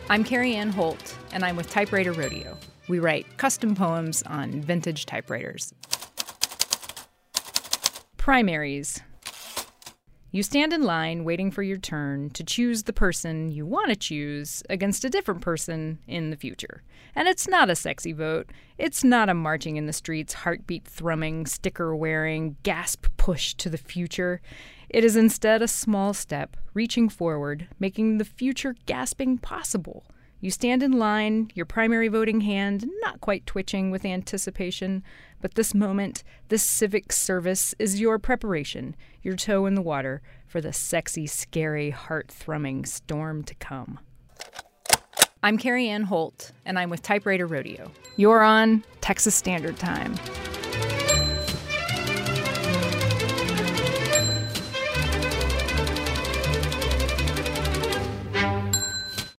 I'm Carrie Ann Holt, and I'm with Typewriter Rodeo. We write custom poems on vintage typewriters. Primaries. You stand in line waiting for your turn to choose the person you want to choose against a different person in the future. And it's not a sexy vote. It's not a marching in the streets, heartbeat thrumming, sticker wearing, gasp push to the future. It is instead a small step, reaching forward, making the future gasping possible. You stand in line, your primary voting hand not quite twitching with anticipation, but this moment, this civic service is your preparation, your toe in the water for the sexy, scary, heart-thrumming storm to come. I'm Carrie Ann Holt, and I'm with Typewriter Rodeo. You're on Texas Standard Time.